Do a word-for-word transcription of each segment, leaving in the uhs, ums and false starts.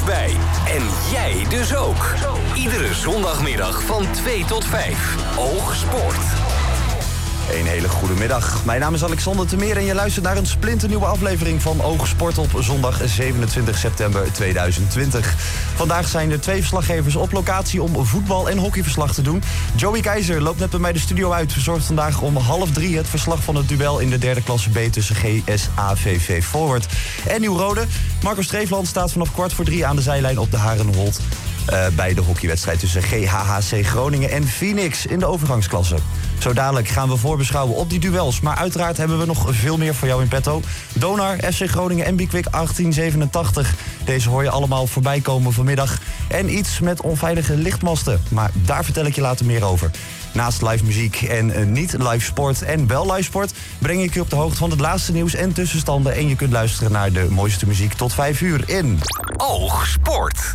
bij. En jij dus ook. Iedere zondagmiddag van twee tot vijf. Oogsport. Een hele goede middag. Mijn naam is Alexander Temeer en je luistert naar een splinternieuwe aflevering van Oogsport op zondag zevenentwintig september tweeduizend twintig. Vandaag zijn er twee verslaggevers op locatie om voetbal- en hockeyverslag te doen. Joey Keizer loopt net bij mij de studio uit. Verzorgt vandaag om half drie het verslag van het duel in de derde klasse B tussen G S A V V Forward en Nieuw-Rode. Marco Streefland staat vanaf kwart voor drie aan de zijlijn op de Harenholt. Uh, bij de hockeywedstrijd tussen G H H C Groningen en Phoenix in de overgangsklasse. Zo dadelijk gaan we voorbeschouwen op die duels. Maar uiteraard hebben we nog veel meer voor jou in petto. Donar, F C Groningen en Bikwik achttien zevenentachtig. Deze hoor je allemaal voorbij komen vanmiddag. En iets met onveilige lichtmasten. Maar daar vertel ik je later meer over. Naast live muziek en uh, niet live sport en wel live sport breng ik je op de hoogte van het laatste nieuws en tussenstanden. En je kunt luisteren naar de mooiste muziek tot vijf uur in Oogsport.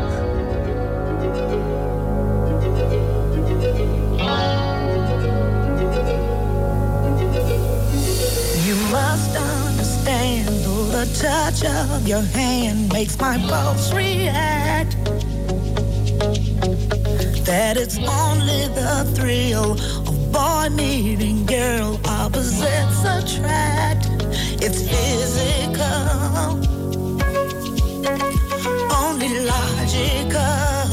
Must understand, though the touch of your hand makes my pulse react, that it's only the thrill of boy meeting girl, opposites attract. It's physical, only logical.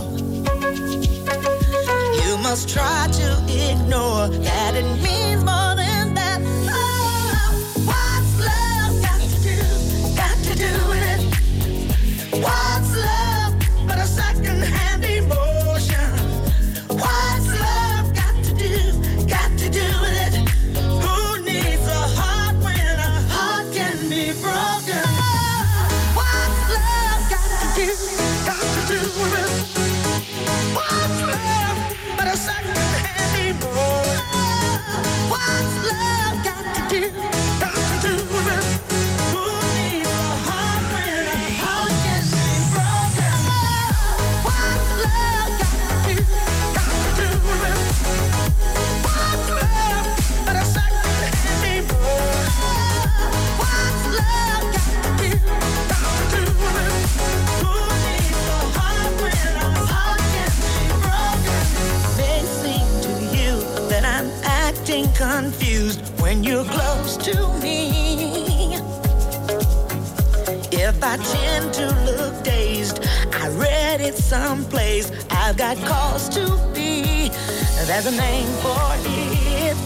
You must try to ignore that it means more than that. What's love but a second-hand emotion? What's love got to do, got to do with it? Who needs a heart when a heart can be broken? What's love got to do, got to do with it? What's love but a second-hand emotion? What's love got to do, got to do with it? Who needs a heart when a heart can be broken? What's love got to do, got to do with it? What's love but a second-hand emotion? What's love got to do, got to do with it? Who needs a heart when a heart can be broken? May seem to you that I'm acting confused when you're close to me. If I tend to look dazed, I read it someplace, I've got cause to be. There's a name for it.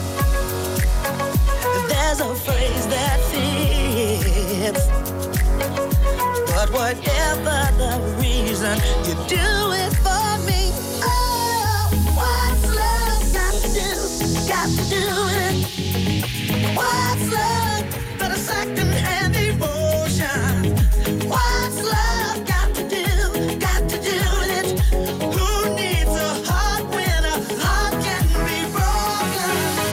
There's a phrase that fits. But whatever the reason, you do it for me. Oh, what's love got to do, got to do with it? What's love but a second-hand emotion? What's love got to do, got to do with it? Who needs a heart when a heart can be broken?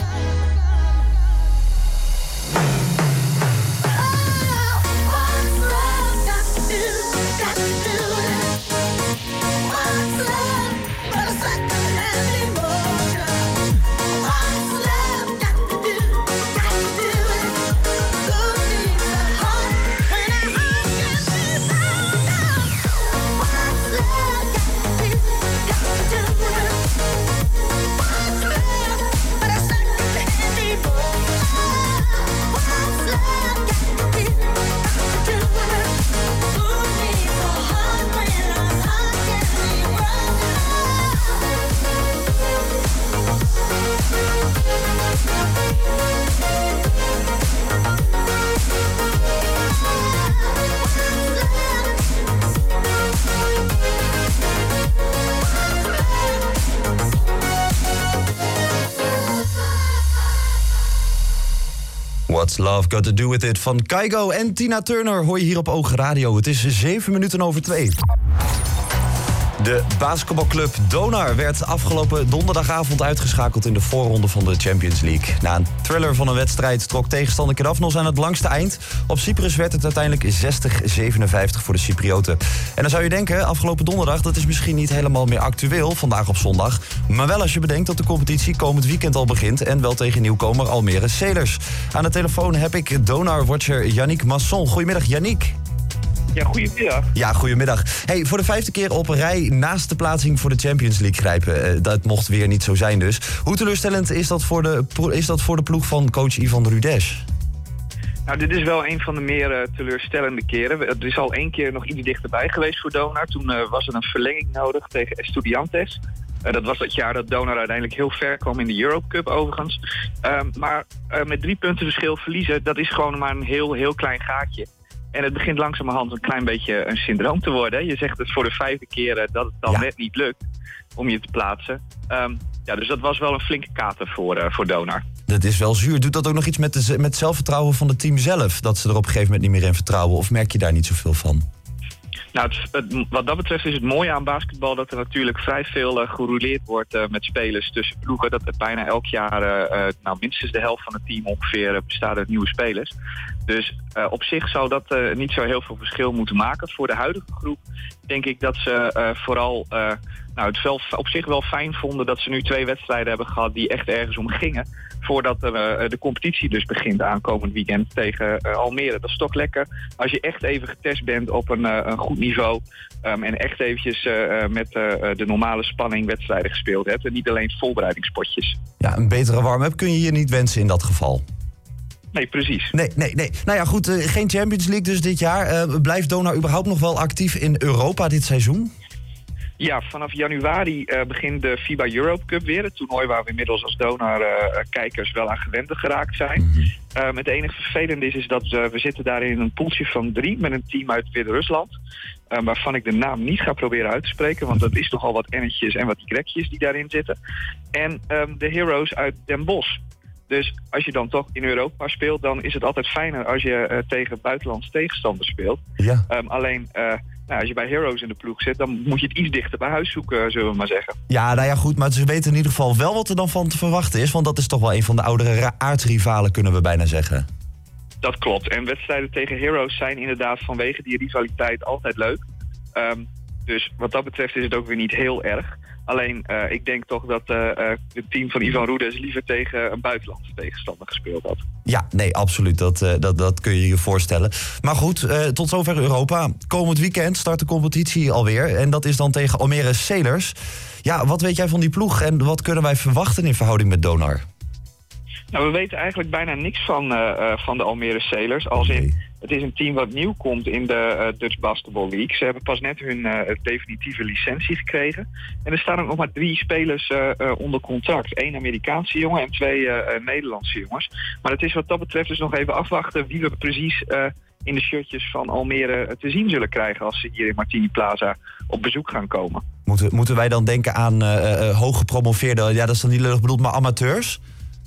Oh, what's love got to do, got to do with it? What's love but a second-hand emotion? What's love got to do, got to do with it? Who needs a heart when a heart can be broken? What's love got to do, got to do with it? What's love but a second-hand emotion? What's love got to do, got to do with it? Who needs a heart when a heart can be broken? What's Love Got To Do With It van Kygo en Tina Turner hoor je hier op Oog Radio. Het is zeven minuten over twee. De basketbalclub Donar werd afgelopen donderdagavond uitgeschakeld in de voorronde van de Champions League. Na een thriller van een wedstrijd trok tegenstander Kerafnos aan het langste eind. Op Cyprus werd het uiteindelijk zestig zevenenvijftig voor de Cyprioten. En dan zou je denken, afgelopen donderdag, dat is misschien niet helemaal meer actueel, vandaag op zondag. Maar wel als je bedenkt dat de competitie komend weekend al begint en wel tegen nieuwkomer Almere Sailors. Aan de telefoon heb ik Donar-watcher Yannick Masson. Goedemiddag, Yannick. Ja, goedemiddag. Ja, goedemiddag. Hey, voor de vijfde keer op een rij naast de plaatsing voor de Champions League grijpen. Uh, dat mocht weer niet zo zijn dus. Hoe teleurstellend is dat voor de, is dat voor de ploeg van coach Ivan Rudes? Nou, dit is wel een van de meer uh, teleurstellende keren. Er is al één keer nog iets dichterbij geweest voor Donar. Toen uh, was er een verlenging nodig tegen Estudiantes. Uh, dat was dat jaar dat Donar uiteindelijk heel ver kwam in de Europe Cup overigens. Uh, maar uh, met drie punten verschil verliezen, dat is gewoon maar een heel, heel klein gaatje. En het begint langzamerhand een klein beetje een syndroom te worden. Hè. Je zegt het voor de vijfde keer uh, dat het dan ja. net niet lukt om je te plaatsen. Um, ja, dus dat was wel een flinke kater voor, uh, voor Donar. Dat is wel zuur. Doet dat ook nog iets met, de, met het zelfvertrouwen van het team zelf? Dat ze er op een gegeven moment niet meer in vertrouwen? Of merk je daar niet zoveel van? Nou, het, het, wat dat betreft is het mooie aan basketbal dat er natuurlijk vrij veel uh, gerouleerd wordt uh, met spelers tussen ploegen. Dat er bijna elk jaar uh, nou, minstens de helft van het team ongeveer uh, bestaat uit nieuwe spelers. Dus uh, op zich zou dat uh, niet zo heel veel verschil moeten maken. Voor de huidige groep denk ik dat ze uh, vooral uh, nou, het wel, op zich wel fijn vonden dat ze nu twee wedstrijden hebben gehad die echt ergens om gingen. Voordat er, uh, de competitie dus begint aankomend weekend tegen uh, Almere. Dat is toch lekker als je echt even getest bent op een, uh, een goed niveau. Um, en echt eventjes uh, met uh, de normale spanning wedstrijden gespeeld hebt. En niet alleen voorbereidingspotjes. Ja, een betere warm-up kun je je niet wensen in dat geval. Nee, precies. Nee, nee, nee. Nou ja, goed, uh, geen Champions League dus dit jaar. Uh, blijft Donar überhaupt nog wel actief in Europa dit seizoen? Ja, vanaf januari uh, begint de FIBA Europe Cup weer. Het toernooi waar we inmiddels als Donar-kijkers uh, wel aan gewend geraakt zijn. Mm-hmm. Uh, het enige vervelende is, is dat uh, we zitten daar in een poeltje van drie met een team uit Wit-Rusland. Uh, waarvan ik de naam niet ga proberen uit te spreken, want dat is nogal wat N'tjes en wat Y-tjes die daarin zitten. En um, de Heroes uit Den Bosch. Dus als je dan toch in Europa speelt, dan is het altijd fijner als je uh, tegen buitenlandse tegenstanders speelt. Ja. Um, alleen, uh, nou, als je bij Heroes in de ploeg zit, dan moet je het iets dichter bij huis zoeken, zullen we maar zeggen. Ja, nou ja, goed, maar ze weten in ieder geval wel wat er dan van te verwachten is. Want dat is toch wel een van de oudere aardsrivalen, kunnen we bijna zeggen. Dat klopt. En wedstrijden tegen Heroes zijn inderdaad vanwege die rivaliteit altijd leuk. Um, dus wat dat betreft is het ook weer niet heel erg. Alleen, uh, ik denk toch dat uh, uh, het team van Ivan Rudes liever tegen een buitenlandse tegenstander gespeeld had. Ja, nee, absoluut. Dat, uh, dat, dat kun je je voorstellen. Maar goed, uh, tot zover Europa. Komend weekend start de competitie alweer. En dat is dan tegen Almere Sailors. Ja, wat weet jij van die ploeg en wat kunnen wij verwachten in verhouding met Donar? Nou, we weten eigenlijk bijna niks van, uh, uh, van de Almere Sailors. Als in, het is een team wat nieuw komt in de uh, Dutch Basketball League. Ze hebben pas net hun uh, definitieve licentie gekregen. En er staan ook nog maar drie spelers uh, uh, onder contract. Eén Amerikaanse jongen en twee uh, uh, Nederlandse jongens. Maar het is wat dat betreft dus nog even afwachten wie we precies uh, in de shirtjes van Almere te zien zullen krijgen als ze hier in Martini Plaza op bezoek gaan komen. Moeten, moeten wij dan denken aan uh, uh, hooggepromoveerde, ja, dat is dan niet lullig bedoeld, maar amateurs?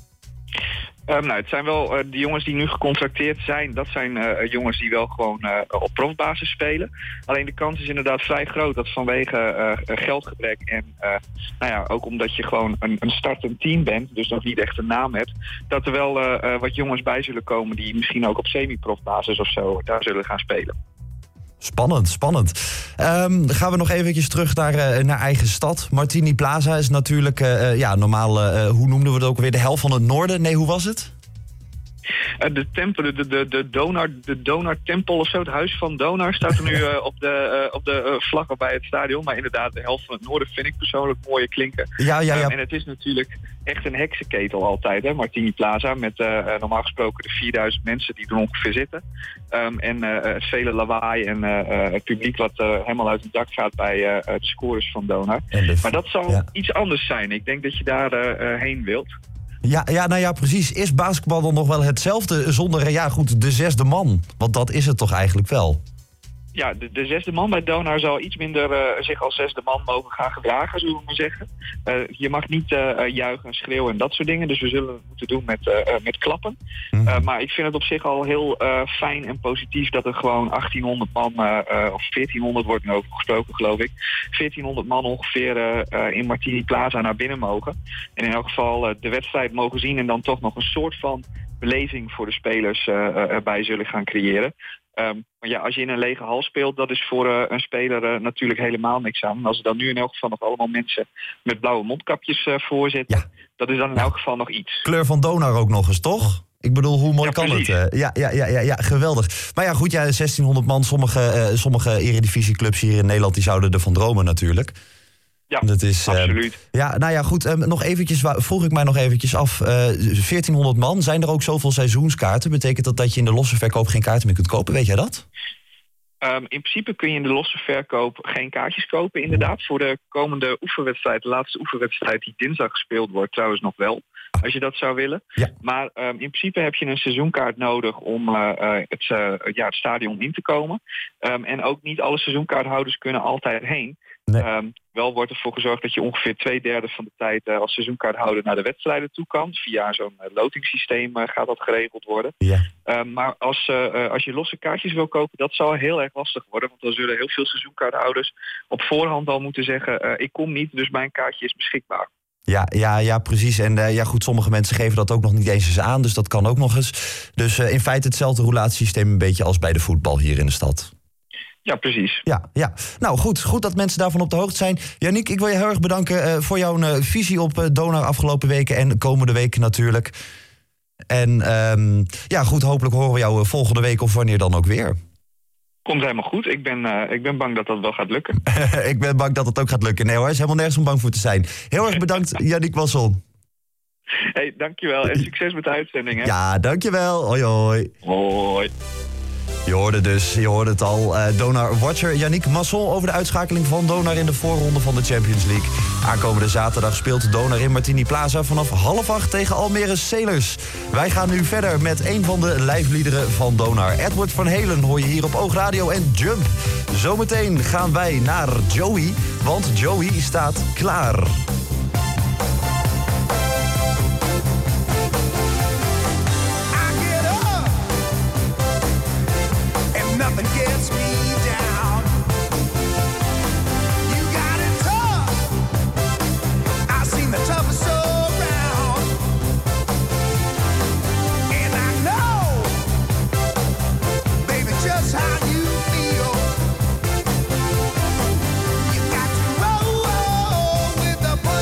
Um, nou, het zijn wel uh, de jongens die nu gecontracteerd zijn. Dat zijn uh, jongens die wel gewoon uh, op profbasis spelen. Alleen de kans is inderdaad vrij groot dat vanwege uh, geldgebrek en uh, nou ja, ook omdat je gewoon een, een startend team bent, dus nog niet echt een naam hebt, dat er wel uh, uh, wat jongens bij zullen komen die misschien ook op semi-profbasis of zo daar zullen gaan spelen. Spannend, spannend. Um, gaan we nog eventjes terug naar, uh, naar eigen stad. Martini Plaza is natuurlijk, uh, ja, normaal, uh, hoe noemden we het ook weer? De helft van het noorden? Nee, hoe was het? Uh, de tempel, de, de, de Donar, de Donar Tempel of zo, het huis van Donar staat er nu uh, op de, uh, op de uh, vlaggen bij het stadion. Maar inderdaad, de helft van het noorden vind ik persoonlijk mooie klinken. Ja, ja, ja. Um, en het is natuurlijk echt een heksenketel altijd, hè, Martini Plaza. Met uh, normaal gesproken de vierduizend mensen die er ongeveer zitten. Um, en uh, het vele lawaai en uh, uh, het publiek wat uh, helemaal uit het dak gaat bij uh, de scores van Donar. De... Maar dat zal ja. iets anders zijn. Ik denk dat je daar uh, uh, heen wilt. Ja, ja, nou ja, precies. Is basketbal dan nog wel hetzelfde zonder, ja goed, de zesde man? Want dat is het toch eigenlijk wel? Ja, de, de zesde man bij Donar zal iets minder uh, zich als zesde man mogen gaan gedragen, zullen we maar zeggen. Uh, je mag niet uh, juichen en schreeuwen en dat soort dingen. Dus we zullen het moeten doen met, uh, met klappen. Mm. Uh, maar ik vind het op zich al heel uh, fijn en positief dat er gewoon achttienhonderd man, uh, uh, of veertienhonderd wordt nu over gesproken, geloof ik. veertienhonderd man ongeveer uh, uh, in Martini Plaza naar binnen mogen. En in elk geval uh, de wedstrijd mogen zien en dan toch nog een soort van beleving voor de spelers uh, uh, erbij zullen gaan creëren. Um, maar ja, als je in een lege hal speelt, dat is voor uh, een speler uh, natuurlijk helemaal niks aan. En als er dan nu in elk geval nog allemaal mensen met blauwe mondkapjes uh, voor zitten, ja. dat is dan in elk geval nog iets. Kleur van Donar ook nog eens, toch? Ik bedoel, hoe mooi Ja, kan precies. het? Uh, ja, ja, ja, ja, ja, geweldig. Maar ja, goed, ja, zestienhonderd man. Sommige, uh, sommige eredivisieclubs hier in Nederland die zouden ervan dromen natuurlijk. Ja, Dat is, absoluut. Uh, ja, nou ja, goed, uh, nog eventjes, vroeg ik mij nog eventjes af. Uh, veertienhonderd man, zijn er ook zoveel seizoenskaarten? Betekent dat dat je in de losse verkoop geen kaarten meer kunt kopen? Weet jij dat? Um, in principe kun je in de losse verkoop geen kaartjes kopen, inderdaad. Voor de komende oefenwedstrijd, de laatste oefenwedstrijd die dinsdag gespeeld wordt, trouwens nog wel. Als je dat zou willen. Ja. Maar um, in principe heb je een seizoenkaart nodig om uh, uh, het, uh, ja, het stadion in te komen. Um, en ook niet alle seizoenkaarthouders kunnen altijd heen. Nee. Um, wel wordt ervoor gezorgd dat je ongeveer twee derde van de tijd uh, als seizoenkaarthouder naar de wedstrijden toe kan. Via zo'n uh, lotingssysteem uh, gaat dat geregeld worden. Ja. Um, maar als, uh, als je losse kaartjes wil kopen, dat zal heel erg lastig worden. Want dan zullen heel veel seizoenkaarthouders op voorhand al moeten zeggen, uh, ik kom niet, dus mijn kaartje is beschikbaar. Ja, ja, ja, precies. En uh, ja, goed, sommige mensen geven dat ook nog niet eens eens aan. Dus dat kan ook nog eens. Dus uh, in feite hetzelfde roulatiesysteem een beetje als bij de voetbal hier in de stad. Ja, precies. Ja, ja. Nou goed, goed dat mensen daarvan op de hoogte zijn. Yannick, ik wil je heel erg bedanken uh, voor jouw uh, visie op uh, Donar afgelopen weken en komende week natuurlijk. En um, ja, goed, hopelijk horen we jou uh, volgende week of wanneer dan ook weer. Komt helemaal goed. Ik ben, uh, ik ben bang dat dat wel gaat lukken. Ik ben bang dat het ook gaat lukken. Nee hoor, er is helemaal nergens om bang voor te zijn. Heel erg bedankt, Yannick Wasson. Hey, dankjewel en succes met de uitzending. Hè? Ja, dankjewel. Hoi hoi. Hoi. Je hoorde dus, je hoorde het al, uh, Donar-watcher Yannick Masson over de uitschakeling van Donar in de voorronde van de Champions League. Aankomende zaterdag speelt Donar in Martini Plaza vanaf half acht tegen Almere Sailors. Wij gaan nu verder met een van de lijfliederen van Donar. Edward van Halen hoor je hier op Oogradio en Jump. Zometeen gaan wij naar Joey, want Joey staat klaar. Nothing gets me down. You got it tough. I've seen the toughest around. And I know, baby, just how you feel. You got to roll with the punches.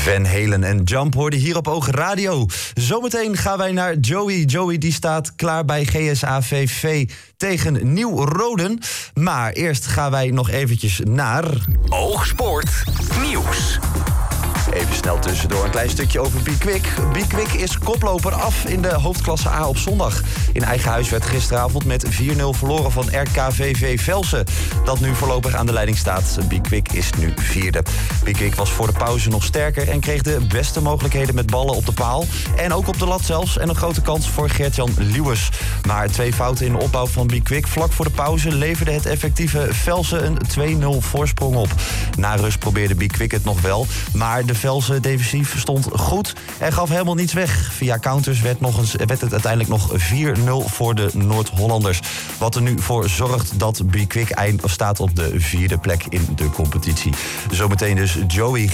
Van Halen en Jump hoorde hier op Oog Radio. Zometeen gaan wij naar Joey. Joey die staat klaar bij G S A V V tegen Nieuw-Roden. Maar eerst gaan wij nog eventjes naar... Oogsport nieuws. Even snel tussendoor een klein stukje over Bikwik. Bikwik is koploper af in de hoofdklasse A op zondag. In eigen huis werd gisteravond met vier nul verloren van R K V V Velsen, dat nu voorlopig aan de leiding staat. Bikwik is nu vierde. Bikwik was voor de pauze nog sterker en kreeg de beste mogelijkheden met ballen op de paal. En ook op de lat zelfs. En een grote kans voor Gert-Jan Lewis. Maar twee fouten in de opbouw van Bikwik vlak voor de pauze leverde het effectieve Velsen een twee nul voorsprong op. Na rust probeerde Bikwik het nog wel, maar de Velsen defensief stond goed en gaf helemaal niets weg. Via counters werd, nog eens, werd het uiteindelijk nog vier nul voor de Noord-Hollanders. Wat er nu voor zorgt dat Bikwik eind staat op de vierde plek in de competitie. Zometeen dus Joey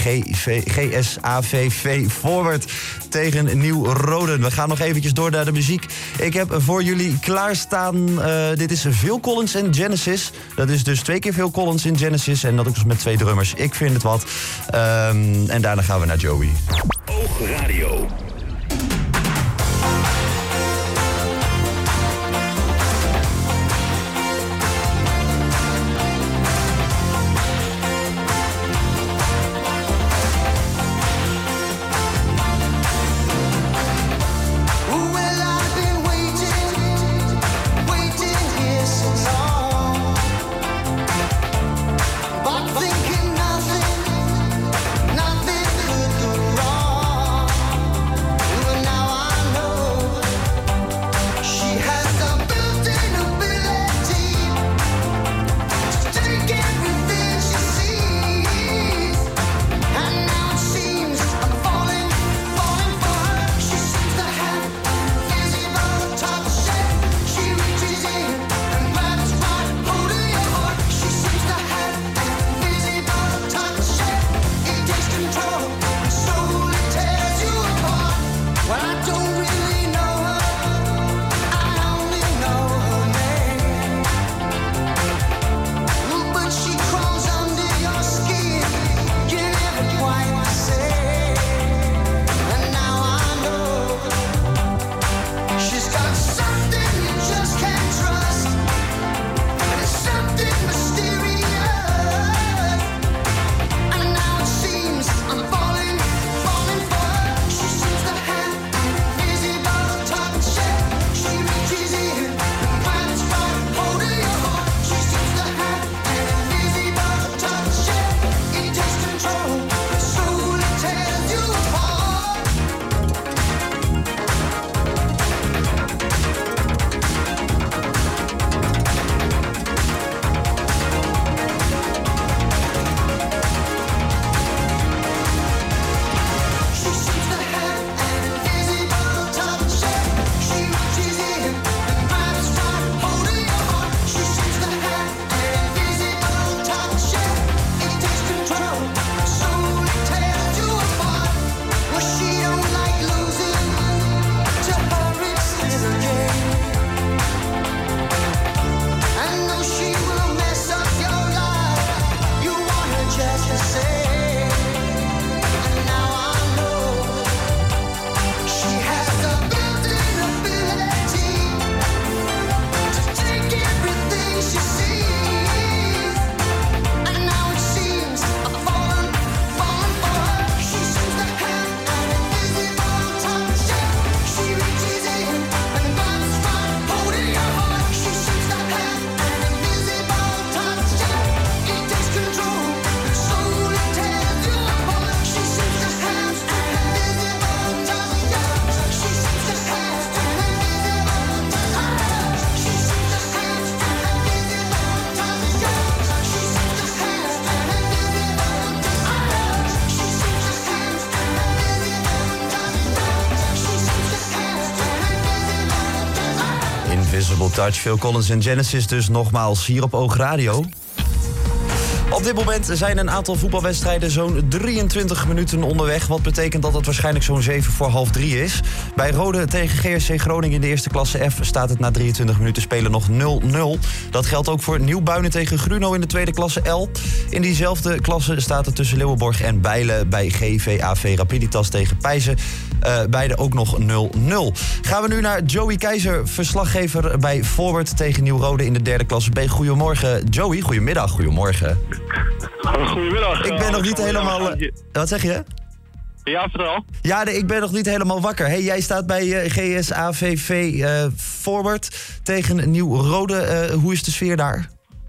G S A V V Forward tegen Nieuw-Roden. We gaan nog eventjes door naar de muziek. Ik heb voor jullie klaarstaan, uh, dit is Phil Collins en Genesis. Dat is dus twee keer Phil Collins in Genesis en dat ook dus met twee drummers. Ik vind het wat. Um, en daarna gaan we naar Joey. Oog Radio. Invisible Touch, Phil Collins en Genesis dus nogmaals hier op Oog Radio. Op dit moment zijn een aantal voetbalwedstrijden zo'n drieëntwintig minuten onderweg. Wat betekent dat het waarschijnlijk zo'n zeven voor half drie is. Bij Rode tegen G S C Groningen in de eerste klasse F staat het na drieëntwintig minuten spelen nog nul nul. Dat geldt ook voor Nieuwbuinen tegen Gruno in de tweede klasse L. In diezelfde klasse staat het tussen Leeuwenborg en Bijlen bij G V A V Rapiditas tegen Pijzen. Uh, beide ook nog nul nul. Gaan we nu naar Joey Keizer, verslaggever bij Forward tegen Nieuw-Rode in de derde klasse B. Goedemorgen, Joey. Goedemiddag, goedemorgen. Goedemiddag. Ik ben nog niet helemaal... Uh, wat zeg je? Ja, vertel. Ja, nee, ik ben nog niet helemaal wakker. Hey, jij staat bij uh, G S A V V uh, Forward tegen Nieuw-Rode. Uh, hoe is de sfeer daar?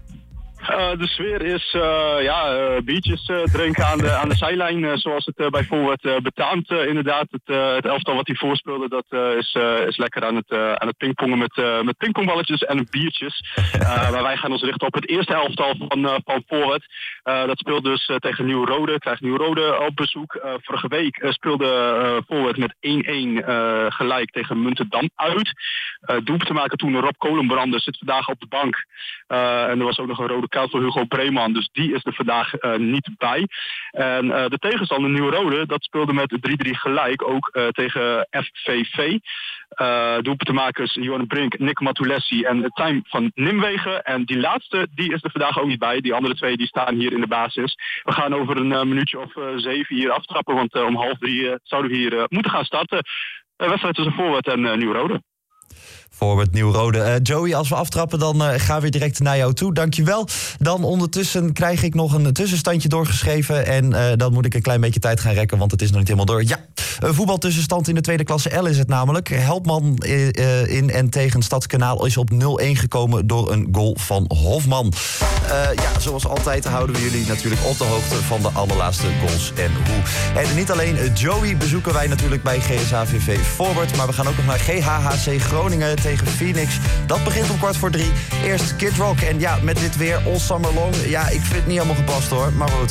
Uh, de sfeer is uh, ja, uh, biertjes uh, drinken aan de, aan de zijlijn, uh, zoals het uh, bij Forward uh, betaamt. Uh, inderdaad, het, uh, het elftal wat hij voorspeelde, dat uh, is, uh, is lekker aan het, uh, aan het pingpongen met, uh, met pingpongballetjes en biertjes. Uh, maar wij gaan ons richten op het eerste elftal van, uh, van Forward. Uh, dat speelt dus uh, tegen Nieuw-Rode, krijgt Nieuw-Rode op bezoek. Uh, vorige week uh, speelde uh, Forward met één-één uh, gelijk tegen Muntendam uit. Uh, doelpunt te maken toen Rob Kolenbrander zit vandaag op de bank. Uh, en er was ook nog een rode kaart voor Hugo Breeman, dus die is er vandaag uh, niet bij. En uh, de tegenstander Nieuw-Rode, dat speelde met drie-drie gelijk, ook uh, tegen F V V. Uh, doelpuntenmakers Johan Brink, Nick Matulessi en Tijm van Nimwegen. En die laatste, die is er vandaag ook niet bij. Die andere twee, die staan hier in de basis. We gaan over een uh, minuutje of uh, zeven hier aftrappen, want uh, om half drie uh, zouden we hier uh, moeten gaan starten. Een wedstrijd tussen Forward en uh, Nieuw-Rode. Forward Nieuw-Rode. Uh, Joey, als we aftrappen, dan uh, gaan we direct naar jou toe. Dankjewel. Dan ondertussen krijg ik nog een tussenstandje doorgeschreven. En uh, dan moet ik een klein beetje tijd gaan rekken, want het is nog niet helemaal door. Ja, een voetbaltussenstand in de tweede klasse L is het namelijk. Helpman uh, in en tegen Stadskanaal is op nul-één gekomen door een goal van Hofman. Uh, ja, zoals altijd houden we jullie natuurlijk op de hoogte van de allerlaatste goals en hoe. En niet alleen uh, Joey bezoeken wij natuurlijk bij G S A V V Forward, maar we gaan ook nog naar G H H C Groningen tegen Phoenix. Dat begint om kwart voor drie. Eerst Kid Rock. En ja, met dit weer all summer long. Ja, ik vind het niet helemaal gepast hoor, maar goed.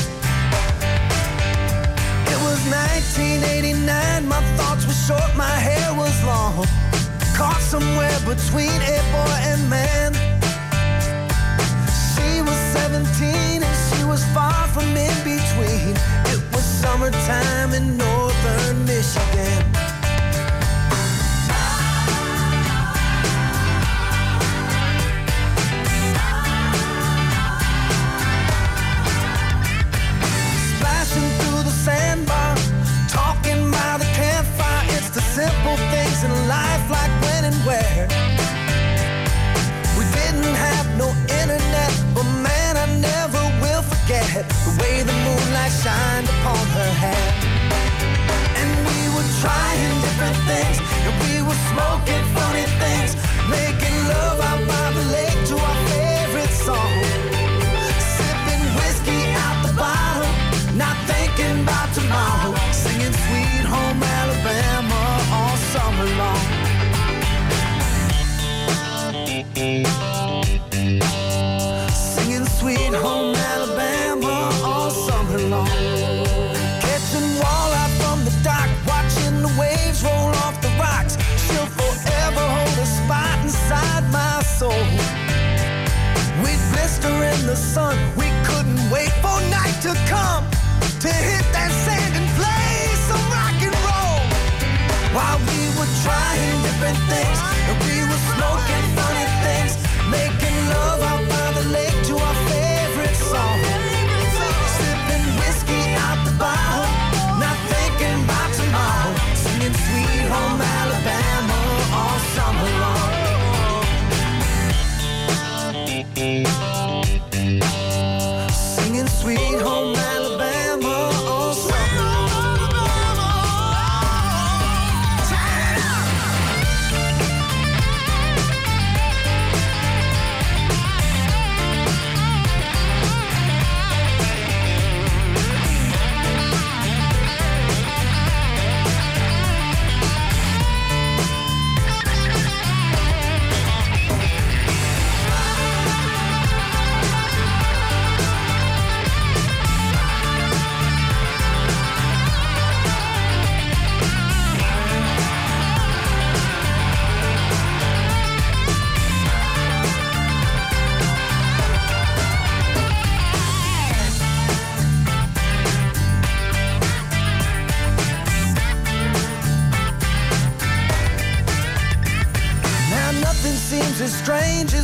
It was nineteen eighty-nine, my thoughts were short, my hair was long. Caught somewhere between a boy and man. She was seventeen and she was far from in between. It was summertime in northern Michigan. Sandbar, talking by the campfire. It's the simple things in life, like when and where. We didn't have no internet, but man, I never will forget the way the moonlight shined upon her hair. And we were trying different things, and we were smoking funny things, making love out by the lake to our favorite song, sipping whiskey out the bottle, not thinking about tomorrow, singing Sweet Home Alabama all summer long. Singing Sweet Home Alabama all summer long. Catching walleye from the dock, watching the waves roll off the rocks. She'll forever hold a spot inside my soul. We'd blister in the sun, we couldn't wait for night to come, to hit that sand and play some rock and roll. While we were trying different things, and we were smoking funny things, making love out by the lake to our favorite song, sipping whiskey out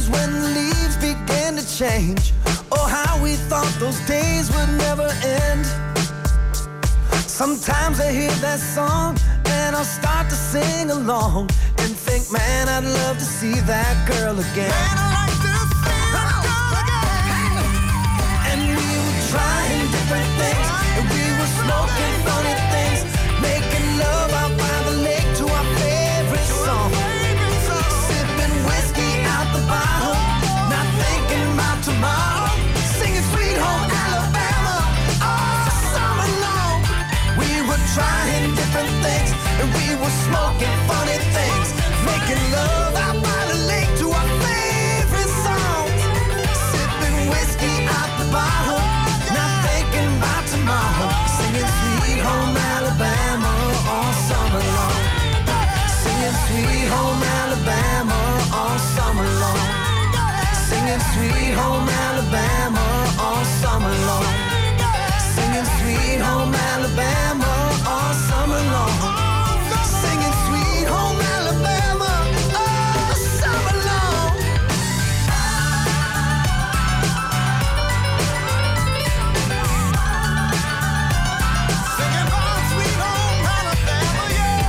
when the leaves began to change. Oh, how we thought those days would never end. Sometimes I hear that song and I'll start to sing along and think, man, I'd love to see that girl again. Man, I'd like to see that girl again. And we were trying different things, and we were smoking funny things, making love out by the lake to our favorite song. Sipping whiskey out the bottle, not thinking about tomorrow. Singing Sweet Home Alabama all summer long. We were trying different things, and we were smoking funny things, making love out by the lake to our favorite songs. Sipping whiskey out the bottle, not thinking about tomorrow. Singing Sweet Home Alabama all summer long. Singing Sweet Home Alabama all summer long. Singing Sweet Home Alabama all summer long. Singing Sweet Home Alabama all summer long. Singing Sweet Home Alabama all summer long. Singing about Sweet Home Alabama, yeah.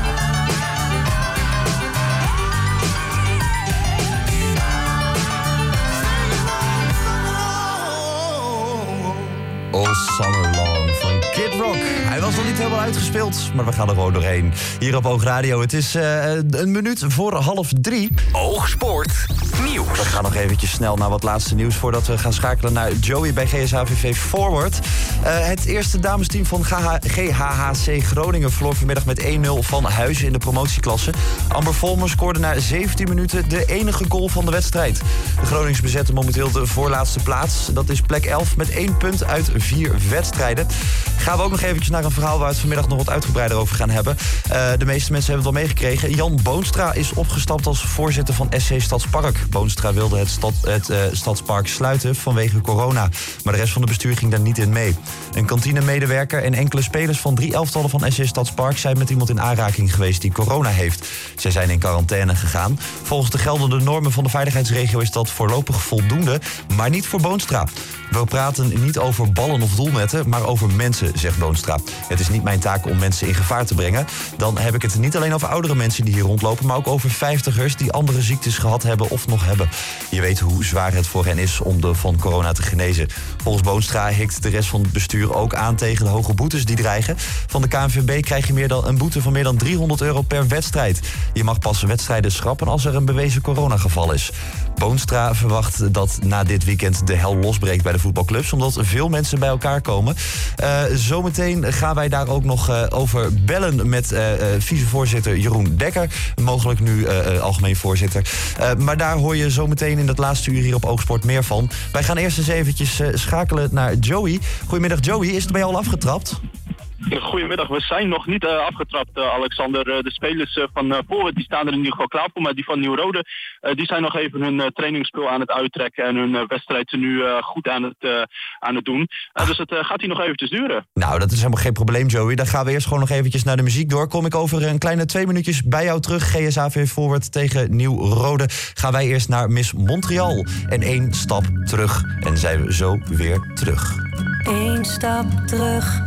All Summer Long van Kid Rock. Hij was nog niet helemaal uitgespeeld, maar we gaan er gewoon doorheen. Hier op Oog Radio. Het is uh, een minuut voor half drie. Oogsport nieuws. We gaan nog eventjes snel naar wat laatste nieuws voordat we gaan schakelen naar Joey bij G S H V V Forward. Uh, het eerste damesteam van G H H C Groningen verloor vanmiddag met één nul van Huizen in de promotieklasse. Amber Volmer scoorde na zeventien minuten de enige goal van de wedstrijd. De Gronings bezetten momenteel de voorlaatste plaats. Dat is plek elf met één punt uit vier wedstrijden. Gaan we ook nog eventjes naar een verhaal waar we het vanmiddag nog wat uitgebreider over gaan hebben. Uh, de meeste mensen hebben het al meegekregen. Jan Boonstra is opgestapt als voorzitter van S C Stadspark. Boonstra wilde het, stad, het uh, Stadspark sluiten vanwege corona. Maar de rest van het bestuur ging daar niet in mee. Een kantinemedewerker en enkele spelers van drie elftallen van S C Stadspark zijn met iemand in aanraking geweest die corona heeft. Zij zijn in quarantaine gegaan. Volgens de geldende normen van de veiligheidsregio is dat voorlopig voldoende, maar niet voor Boonstra. We praten niet over ballen of doelnetten, maar over mensen, zegt Boonstra. Het is niet mijn taak om mensen in gevaar te brengen. Dan heb ik het niet alleen over oudere mensen die hier rondlopen, maar ook over vijftigers die andere ziektes gehad hebben of nog hebben. Je weet hoe zwaar het voor hen is om de van corona te genezen. Volgens Boonstra hikt de rest van het bestuur ook aan tegen de hoge boetes die dreigen. Van de K N V B krijg je meer dan een boete van meer dan driehonderd euro per wedstrijd. Je mag pas wedstrijden schrappen als er een bewezen coronageval is. Boonstra verwacht dat na dit weekend de hel losbreekt bij de voetbalclubs, omdat veel mensen bij elkaar komen. Uh, zometeen gaan wij daar ook nog uh, over bellen met uh, uh, vicevoorzitter Jeroen Dekker. Mogelijk nu uh, uh, algemeen voorzitter. Uh, maar daar hoor je zometeen in het laatste uur hier op Oogsport meer van. Wij gaan eerst eens eventjes uh, schakelen naar Joey. Goedemiddag Joey, is het bij jou al afgetrapt? Goedemiddag, we zijn nog niet uh, afgetrapt, uh, Alexander. Uh, de spelers uh, van uh, Forward die staan er in ieder geval klaar voor, maar die van Nieuw-Rode uh, die zijn nog even hun uh, trainingsspul aan het uittrekken en hun uh, wedstrijd nu uh, goed aan het, uh, aan het doen. Uh, dus het uh, gaat hier nog eventjes duren. Nou, dat is helemaal geen probleem, Joey. Dan gaan we eerst gewoon nog eventjes naar de muziek door. Kom ik over een kleine twee minuutjes bij jou terug. G S H V Forward tegen Nieuw-Rode. Gaan wij eerst naar Miss Montreal. En één stap terug. En zijn we zo weer terug. Eén stap terug.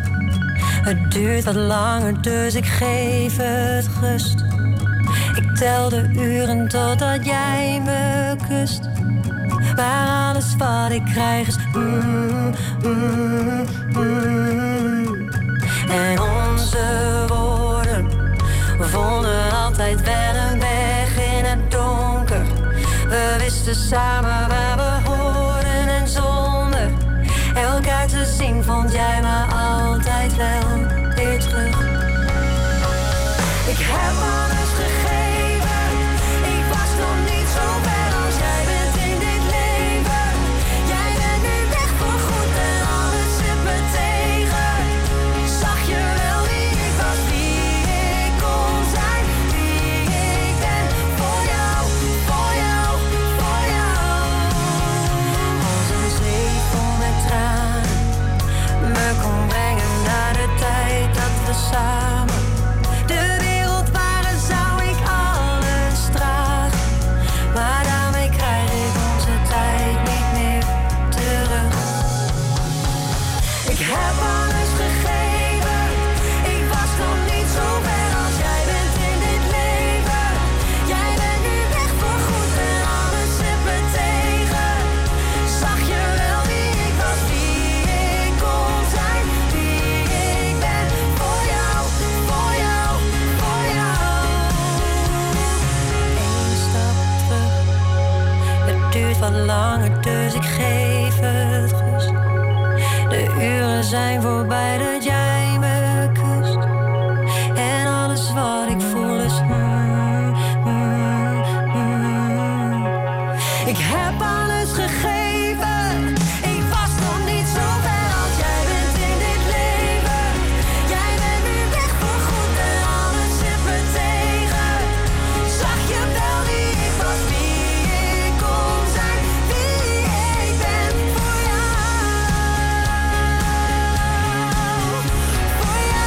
Het duurt wat langer, dus ik geef het rust. Ik tel de uren totdat jij me kust. Maar alles wat ik krijg is mm, mm, mm. En onze woorden vonden altijd wel een weg in het donker. We wisten samen waar we hoorden en zonder elkaar te zien vond jij me altijd wel weer terug. Ik heb alles gegeven, ik was nog niet zo ver als jij bent in dit leven. Jij bent nu weg voor goed en alles zit me tegen. Zag je wel wie ik was, wie ik kon zijn, wie ik ben. Voor jou, voor jou, voor jou. Als een zee vol met tranen me kon brengen naar de tijd jaren zijn voorbij dat jij me kust. En alles wat ik voel is mm, mm, mm. Ik heb alles gegeven. Ik was nog niet zo ver als jij bent in dit leven. Jij bent nu weg voor goed en alles zit me tegen. Zag je wel wie ik was, wie ik kon zijn, wie ik ben voor jou, voor jou.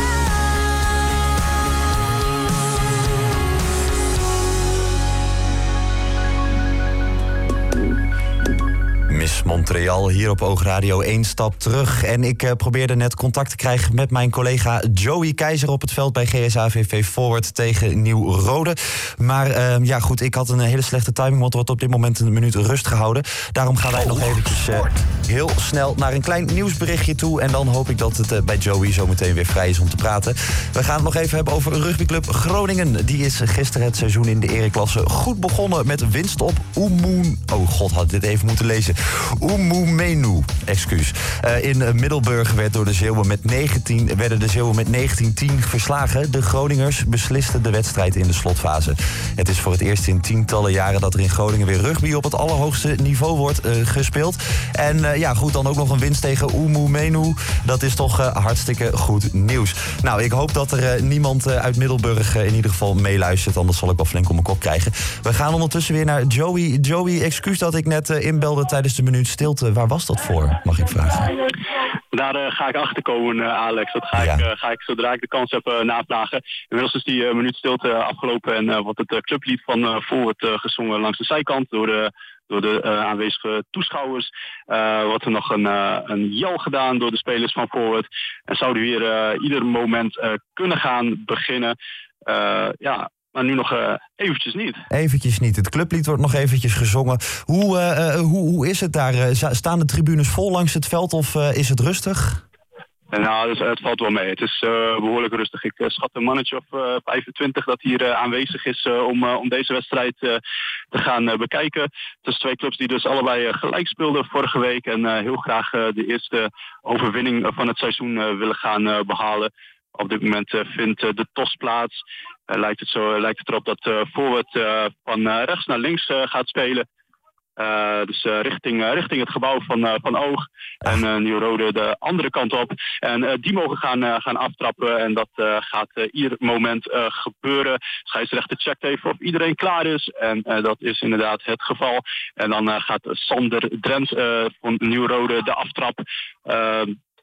Miss Montreal hier op Oogradio, één stap terug. En ik uh, probeerde net contact te krijgen met mijn collega Joey Keizer op het veld bij G S A V V Forward tegen Nieuw-Rode. Maar uh, ja goed, ik had een hele slechte timing, want er wordt op dit moment een minuut rust gehouden. Daarom gaan wij nog eventjes uh, heel snel naar een klein nieuwsberichtje toe. En dan hoop ik dat het uh, bij Joey zo meteen weer vrij is om te praten. We gaan het nog even hebben over rugbyclub Groningen. Die is gisteren het seizoen in de ereklasse goed begonnen met winst op Oemoen. Oh god, had dit even moeten lezen. Oemoemenu, excuus. Uh, in uh, Middelburg werd door de Zeeuwen met negentien, werden de Zeeuwen met negentien tien verslagen. De Groningers beslisten de wedstrijd in de slotfase. Het is voor het eerst in tientallen jaren dat er in Groningen weer rugby op het allerhoogste niveau wordt uh, gespeeld. En uh, ja, goed, dan ook nog een winst tegen Oemoemenu. Dat is toch uh, hartstikke goed nieuws. Nou, ik hoop dat er uh, niemand uh, uit Middelburg uh, in ieder geval meeluistert, anders zal ik wel flink op mijn kop krijgen. We gaan ondertussen weer naar Joey. Joey, excuus dat ik net uh, inbelde tijdens de minuut stilte. Waar was dat voor, mag ik vragen? Daar uh, ga ik achterkomen, uh, Alex. Dat ga, ja. ik, uh, ga ik zodra ik de kans heb uh, navragen. Inmiddels is die uh, minuut stilte uh, afgelopen en uh, wordt het uh, clublied van uh, Forward uh, gezongen langs de zijkant door de, door de uh, aanwezige toeschouwers. Uh, wordt er nog een, uh, een jel gedaan door de spelers van Forward. En zouden we weer uh, ieder moment uh, kunnen gaan beginnen. Uh, ja... Maar nu nog uh, eventjes niet. Eventjes niet. Het clublied wordt nog eventjes gezongen. Hoe, uh, hoe, hoe is het daar? Staan de tribunes vol langs het veld of uh, is het rustig? Nou, dus, het valt wel mee. Het is uh, behoorlijk rustig. Ik uh, schat een mannetje of uh, vijfentwintig dat hier uh, aanwezig is uh, om, uh, om deze wedstrijd uh, te gaan uh, bekijken. Het is twee clubs die dus allebei uh, gelijk speelden vorige week. En uh, heel graag uh, de eerste overwinning van het seizoen uh, willen gaan uh, behalen. Op dit moment uh, vindt uh, de T O S plaats. Uh, lijkt, het zo, uh, lijkt het erop dat uh, Forward uh, van uh, rechts naar links uh, gaat spelen. Uh, dus uh, richting, uh, richting het gebouw van, uh, van Oog. En uh, Nieuw-Rode de andere kant op. En uh, die mogen gaan, uh, gaan aftrappen. En dat uh, gaat uh, ieder moment uh, gebeuren. Scheidsrechter checkt even of iedereen klaar is. En uh, dat is inderdaad het geval. En dan uh, gaat Sander Drents uh, van Nieuw-Rode de aftrap Uh,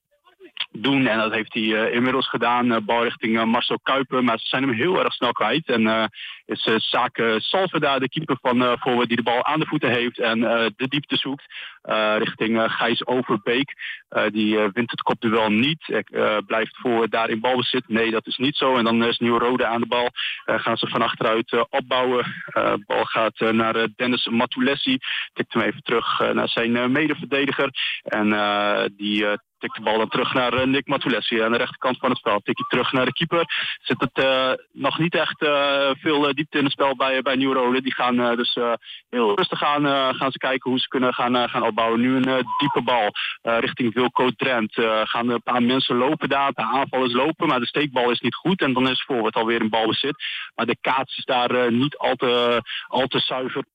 doen. En dat heeft hij uh, inmiddels gedaan. Uh, bal richting uh, Marcel Kuiper. Maar ze zijn hem heel erg snel kwijt. En uh, is uh, Sake Salveda, de keeper van uh, Forward, die de bal aan de voeten heeft en uh, de diepte zoekt. Uh, richting uh, Gijs Overbeek. Uh, die uh, wint het kopduel niet. Uh, blijft Forward daar in balbezit. Nee, dat is niet zo. En dan is Nieuw-Rode aan de bal. Uh, gaan ze van achteruit uh, opbouwen. De uh, bal gaat uh, naar uh, Dennis Matulessi. Tikt hem even terug uh, naar zijn uh, medeverdediger. En uh, die... Uh, Tikt de bal dan terug naar uh, Nick Matulessi aan de rechterkant van het spel. Tik je terug naar de keeper. Zit het uh, nog niet echt uh, veel uh, diepte in het spel bij, bij Nieuw-Rode. Die gaan uh, dus uh, heel rustig aan uh, gaan ze kijken hoe ze kunnen gaan, uh, gaan opbouwen. Nu een uh, diepe bal uh, richting Wilco Drent. Uh, gaan een paar mensen lopen daar, een paar aanvallers lopen. Maar de steekbal is niet goed en dan is Forward alweer in balbezit. Maar de kaats is daar uh, niet al te, al te zuiver.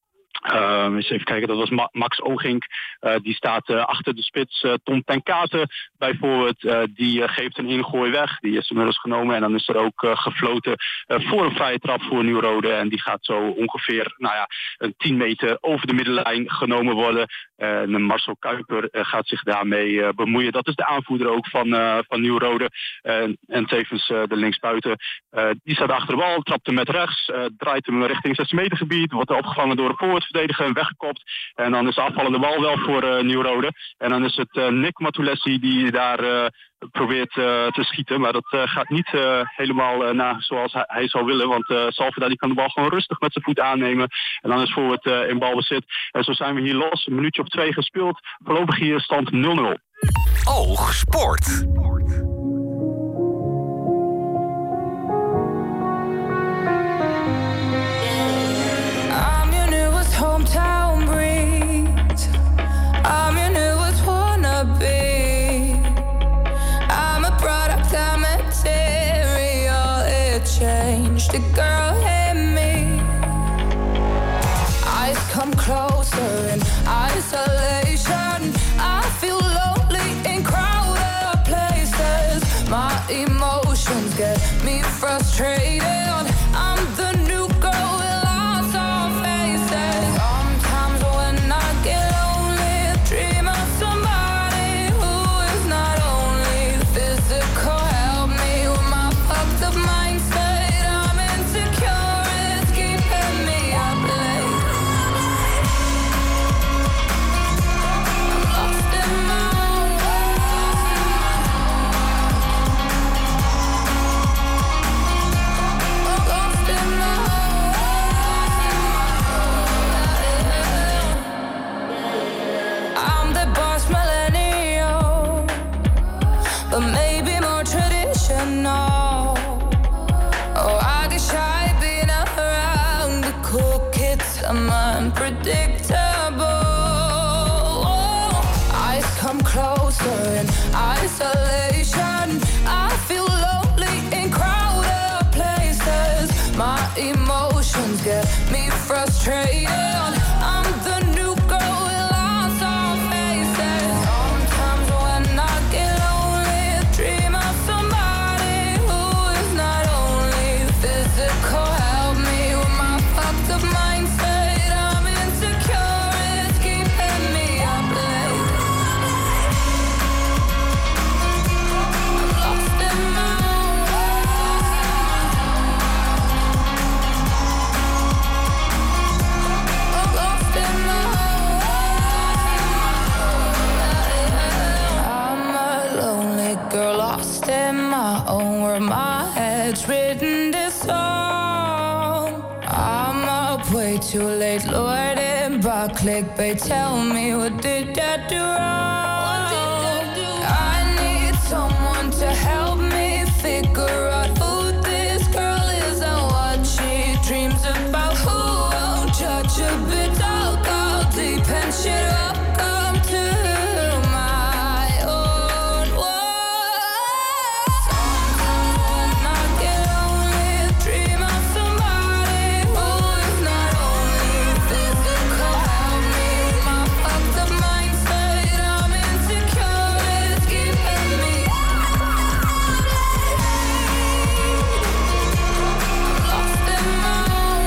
Uh, eens even kijken, dat was Ma- Max Ogink. Uh, die staat uh, achter de spits uh, Tom Tenkate bijvoorbeeld. Uh, die uh, geeft een ingooi weg. Die is inmiddels genomen. En dan is er ook uh, gefloten uh, voor een vrije trap voor Nieuw-Rode. En die gaat zo ongeveer nou ja, een tien meter over de middenlijn genomen worden. Uh, en Marcel Kuiper uh, gaat zich daarmee uh, bemoeien. Dat is de aanvoerder ook van, uh, van Nieuw-Rode. Uh, en tevens uh, de linksbuiten. Uh, die staat achter de bal, trapt hem met rechts. Uh, draait hem richting zes meter gebied. Wordt er opgevangen door een voorwaartsverdediger en weggekopt. En dan is de afvallende bal wel voor uh, Nieuw-Rode. En dan is het uh, Nick Matulessi die daar uh, probeert uh, te schieten. Maar dat uh, gaat niet uh, helemaal uh, na zoals hij, hij zou willen. Want uh, Salveda die kan de bal gewoon rustig met zijn voet aannemen. En dan is Forward uh, in balbezit. En zo zijn we hier los. Een minuutje of twee gespeeld. Voorlopig hier stand nul nul. Oog Sport. Hometown breeze. I'm your newest wannabe. the girl in me. Eyes come closer in isolation. I feel lonely in crowded places. My emotions get me frustrated. I'm the new girl with lots of faces. Sometimes when I get lonely, dream of somebody who is not only physical. Help me with my fucked up mindset. I'm insecure, it's keeping me up late. I'm lost in my own world. Lost in my own world. I'm the boss millennial, but maybe more traditional. Oh, I get shy being around the cool kids. I'm unpredictable. Oh, eyes come closer in isolation. I feel lonely in crowded places. My emotions get me frustrated. I'm the new girl with lots of faces. Sometimes when I get lonely, dream of somebody who is not only physical. Help me with my fucked up mindset. I'm insecure, it's keeping me up late. I'm lost in my own world. I'm lost in my own world. I'm a lonely girl lost in my own world. My head's written this song. I'm up way too late, Lord, and by clickbait. Tell me, what did I do wrong? I need someone to help me figure out who this girl is and what she dreams about. Who won't judge a bit? I'll go deep and shit up. Come to my own world. Sometimes when I get lonely, dream of somebody who is not only physical. Help me with my fucked up mindset. I'm insecure, it's keeping me up late. I'm lost in my own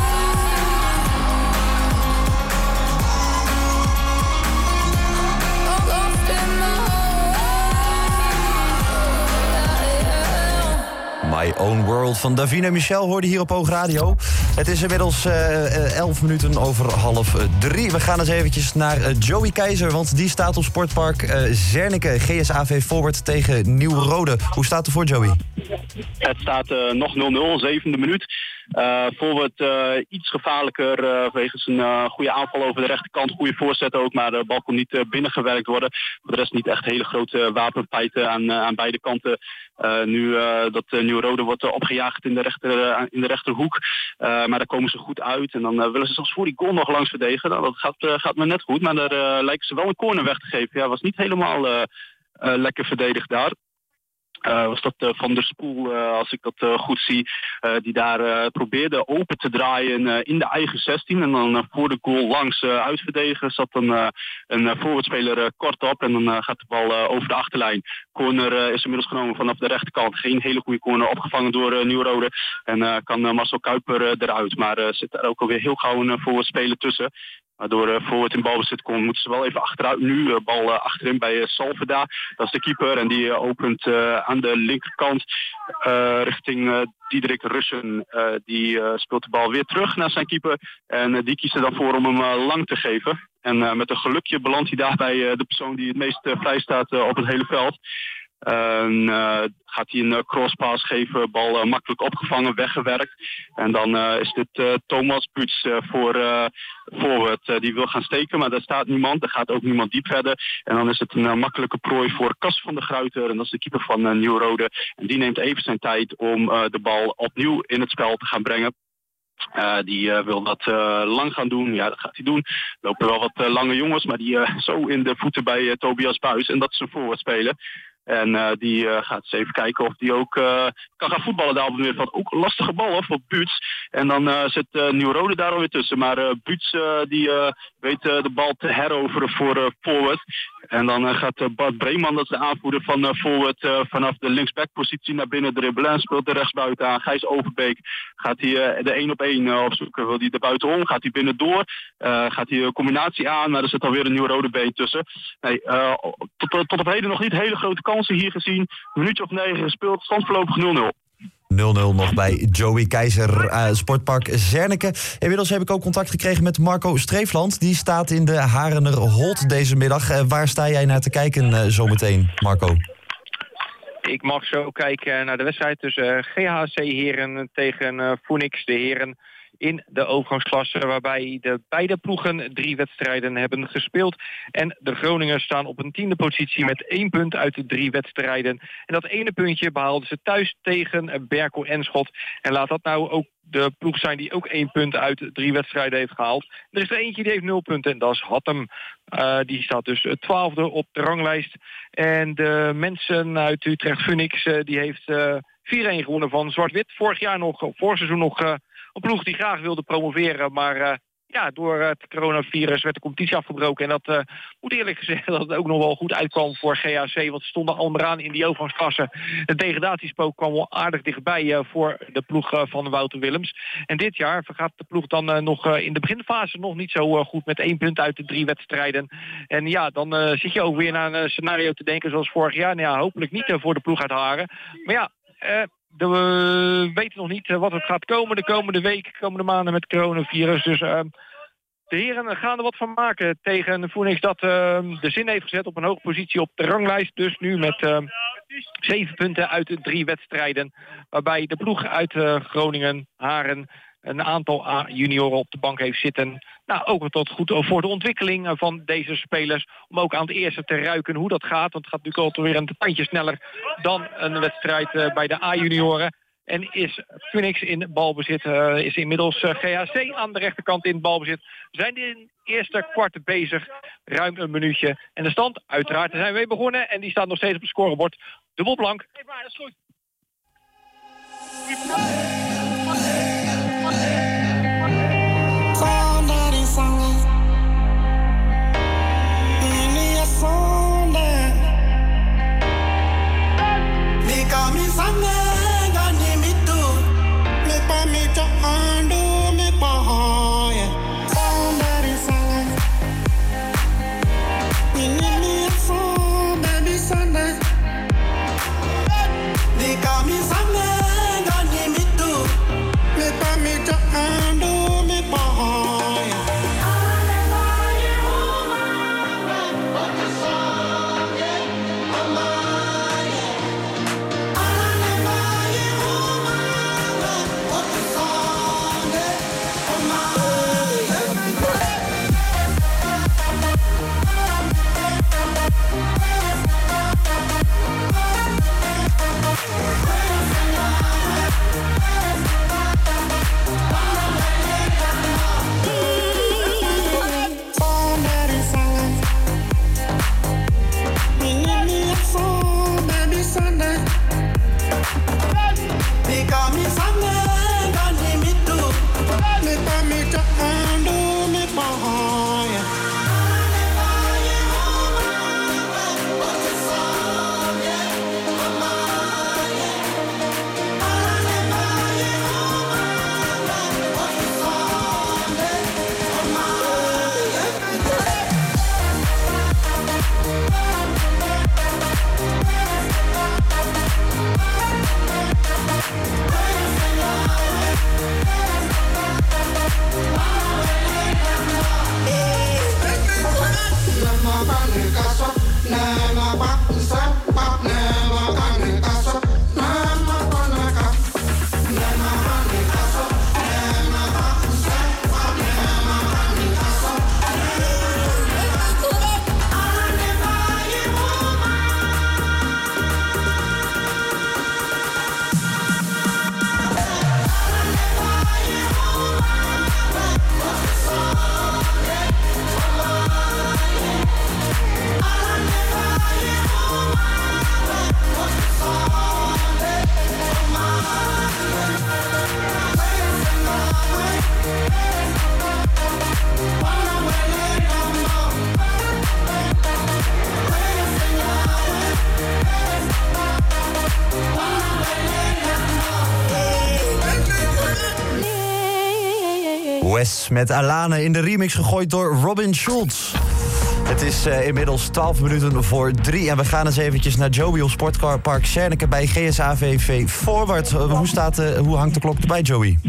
world. I'm lost in my own world. My Own World van Davina Michel hoorde hier op Hoog Radio. Het is inmiddels uh, elf minuten over half drie. We gaan eens eventjes naar uh, Joey Keizer, want die staat op Sportpark uh, Zernike. G S A V Forward tegen Nieuw-Rode. Hoe staat het voor Joey? Het staat uh, nog nul nul, zevende minuut. Uh, Forward uh, iets gevaarlijker uh, wegens een uh, goede aanval over de rechterkant. Goede voorzet ook, maar de bal kon niet uh, binnengewerkt worden. Voor de rest niet echt hele grote wapenfeiten aan, uh, aan beide kanten. Uh, nu uh, dat uh, Nieuw-Rode wordt uh, opgejaagd in de, rechter, uh, in de rechterhoek. Uh, maar daar komen ze goed uit. En dan uh, willen ze zelfs voor die goal nog langs verdedigen. Nou, dat gaat, uh, gaat me net goed. Maar daar uh, lijken ze wel een corner weg te geven. Ja, was niet helemaal uh, uh, lekker verdedigd daar. Uh, was dat uh, Van der Spoel, uh, als ik dat uh, goed zie, uh, die daar uh, probeerde open te draaien uh, in de eigen zestien. En dan uh, voor de goal langs uh, uitverdedigen zat dan uh, een uh, voorwaartspeler uh, kort op. En dan uh, gaat de bal uh, over de achterlijn. Corner uh, is inmiddels genomen vanaf de rechterkant. Geen hele goede corner, opgevangen door uh, Nieuw-Rode. En uh, kan uh, Marcel Kuiper uh, eruit. Maar uh, zit er ook alweer heel gauw een uh, voorwaartspeler tussen. Waardoor uh, Forward in balbezit komt, moeten ze wel even achteruit. Nu uh, bal uh, achterin bij uh, Salveda. Dat is de keeper en die uh, opent uh, aan de linkerkant uh, richting uh, Diederik Russen. Uh, die uh, speelt de bal weer terug naar zijn keeper. En uh, die kiest er dan voor om hem uh, lang te geven. En uh, met een gelukje belandt hij daar bij uh, de persoon die het meest uh, vrij staat uh, op het hele veld. En uh, gaat hij een uh, crosspass geven, bal uh, makkelijk opgevangen, weggewerkt. En dan uh, is dit uh, Thomas Buts uh, voor uh, Forward. Uh, die wil gaan steken, maar daar staat niemand. Er gaat ook niemand diep verder. En dan is het een uh, makkelijke prooi voor Cas van der Gruiter. En dat is de keeper van uh, Nieuw-Rode. En die neemt even zijn tijd om uh, de bal opnieuw in het spel te gaan brengen. Uh, die uh, wil dat uh, lang gaan doen. Ja, dat gaat hij doen. Er lopen wel wat uh, lange jongens, maar die uh, zo in de voeten bij uh, Tobias Buis. En dat is een voorwaartsspeler. En uh, die uh, gaat eens even kijken of die ook uh, kan gaan voetballen daar op het middenveld. Ook een lastige bal hoor, voor Buuts. En dan uh, zit uh, Nieuw-Rode daar alweer tussen. Maar uh, Buuts uh, die uh, weet uh, de bal te heroveren voor uh, Forward. En dan uh, gaat uh, Bart Breeman, dat is de aanvoerder van uh, Forward, uh, vanaf de linksbackpositie naar binnen dribbelen. En speelt de rechtsbuiten aan. Gijs Overbeek gaat hij uh, de één op één uh, opzoeken. Wil hij er buitenom? Gaat hij binnendoor? Uh, gaat hij een combinatie aan? Maar er zit alweer een Nieuw-Rode been tussen. Nee, uh, tot, tot op heden nog niet hele grote kansen hier gezien. Een minuutje of negen gespeeld. Stand voorlopig nul nul. nul nul nog bij Joey Keizer, uh, Sportpark Zernike. Inmiddels heb ik ook contact gekregen met Marco Streefland. Die staat in de Harener Holt deze middag. Uh, waar sta jij naar te kijken uh, zometeen, Marco? Ik mag zo kijken naar de wedstrijd tussen G H C Heren tegen uh, Phoenix de Heren in de overgangsklasse, waarbij de beide ploegen drie wedstrijden hebben gespeeld. En de Groningers staan op een tiende positie met één punt uit de drie wedstrijden. En dat ene puntje behaalden ze thuis tegen Berkel Enschot. En laat dat nou ook de ploeg zijn die ook één punt uit drie wedstrijden heeft gehaald. Er is er eentje die heeft nul punten en dat is Hattem. Uh, die staat dus twaalfde op de ranglijst. En de mensen uit Utrecht Phoenix, uh, die heeft uh, vier-een gewonnen van Zwart-Wit. Vorig jaar nog, vorig seizoen nog uh, een ploeg die graag wilde promoveren, maar uh, ja, door het coronavirus werd de competitie afgebroken. En dat uh, moet eerlijk gezegd dat het ook nog wel goed uitkwam voor G H C, want ze stonden onderaan in die overgangsklasse. De degradatiespook kwam wel aardig dichtbij uh, voor de ploeg uh, van Wouter Willems. En dit jaar vergaat de ploeg dan uh, nog uh, in de beginfase nog niet zo uh, goed met één punt uit de drie wedstrijden. En ja, dan uh, zit je ook weer naar een uh, scenario te denken zoals vorig jaar. Nou ja, hopelijk niet uh, voor de ploeg uit Haren. Maar ja, uh, we weten nog niet wat het gaat komen de komende week, de komende maanden met het coronavirus. Dus uh, de heren gaan er wat van maken tegen Phoenix dat uh, de zin heeft gezet op een hoge positie op de ranglijst. Dus nu met uh, zeven punten uit de drie wedstrijden. Waarbij de ploeg uit uh, Groningen, Haren, een aantal A-junioren op de bank heeft zitten. Nou, ook tot goed voor de ontwikkeling van deze spelers. Om ook aan het eerste te ruiken hoe dat gaat. Want het gaat natuurlijk altijd weer een tandje sneller dan een wedstrijd uh, bij de A-junioren. En is Phoenix in balbezit, uh, is inmiddels uh, G H C aan de rechterkant in balbezit. We zijn in het eerste kwart bezig, ruim een minuutje. En de stand, uiteraard, daar zijn we mee begonnen. En die staat nog steeds op het scorebord. Dubbelblank. Hey, maar, dat is goed. They got me somewhere, got me too. West met Alane in de remix gegooid door Robin Schulz. Het is uh, inmiddels twaalf minuten voor drie en we gaan eens eventjes naar Joey op Sportpark Zernike bij G S A V V Forward. Uh, hoe, staat, uh, hoe hangt de klok erbij, Joey?